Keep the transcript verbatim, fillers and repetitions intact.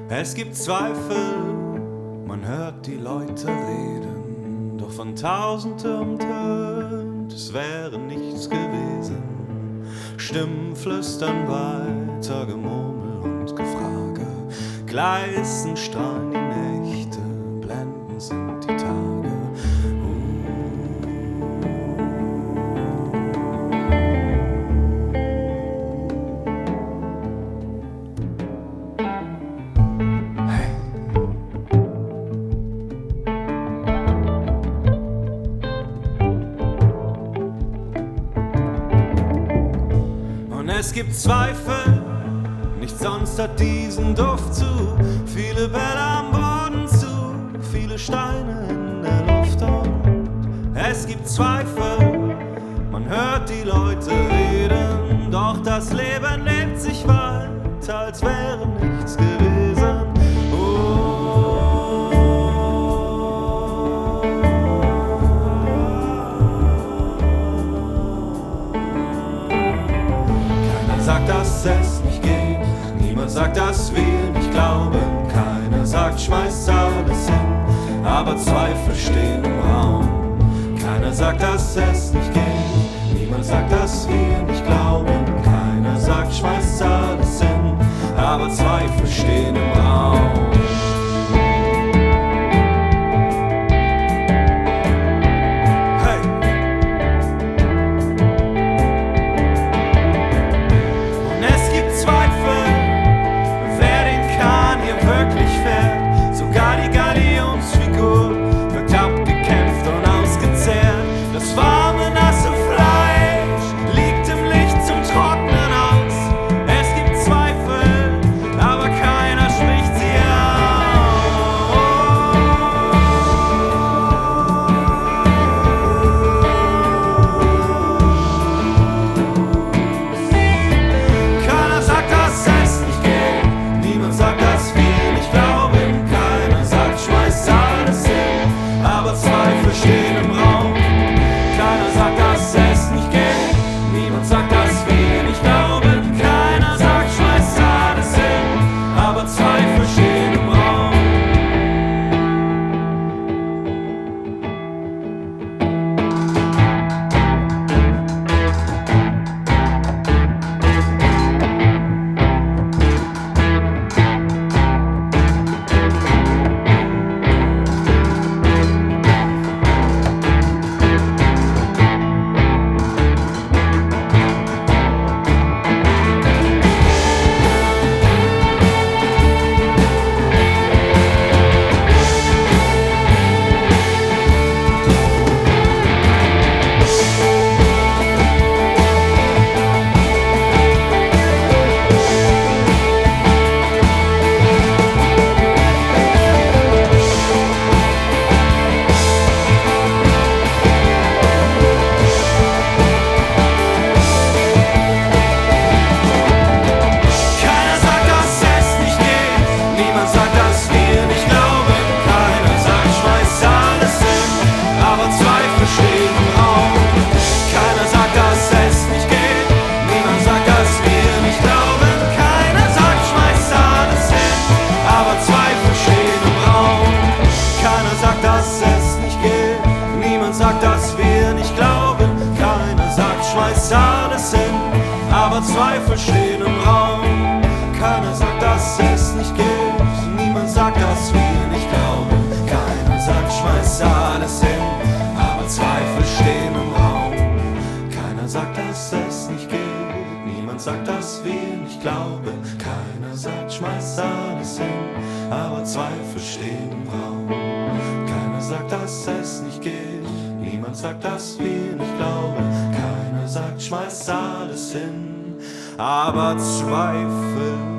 Es gibt Zweifel, man hört die Leute reden, doch von tausend Türmen tönt, es wäre nichts gewesen. Stimmen flüstern weiter, Gemurmel und Gefrage, gleißen strahlen die Nächte, blenden sind die Tage. Es gibt Zweifel, nichts sonst hat diesen Duft zu. Viele Bälle am Boden zu, viele Steine in der Luft. Und es gibt Zweifel, man hört die Leute reden, doch das Leben lebt sich weiter, als wäre nichts gewesen. Sagt, dass es nicht geht, niemand sagt, dass wir nicht glauben, keiner sagt, schmeißt alles hin, aber Zweifel stehen im Raum. Keiner sagt, dass es nicht geht, niemand sagt, dass wir nicht glauben, keiner sagt, schmeißt alles hin, aber Zweifel stehen im Raum. Sogar die Galionsfigur wirkt abgekämpft und ausgezehrt. Das warme, nasse Fleisch liegt im Licht zum Trocknen aus. Es gibt Zweifel, aber keiner spricht sie aus. Keiner sagt, dass es nicht geht, niemand sagt, dass wir nicht glauben. Schmeißt alles hin, aber Zweifel stehen im Raum. Keiner sagt, dass es nicht geht, niemand sagt, dass wir nicht glauben. Keiner sagt, schmeißt alles hin, aber Zweifel stehen im Raum. Sagt, dass wir nicht glauben, keiner sagt, schmeißt alles hin, aber Zweifel stehen im Raum. Keiner sagt, dass es nicht geht, niemand sagt, dass wir nicht glauben, keiner sagt, schmeißt alles hin, aber Zweifel stehen im Raum. Keiner sagt, dass es nicht geht, niemand sagt, dass wir nicht glauben, keiner sagt, schmeißt alles hin, aber Zweifel stehen im Raum. Keiner sagt, dass es nicht geht, niemand sagt, dass wir nicht glauben, keiner sagt, schmeißt alles hin, aber Zweifel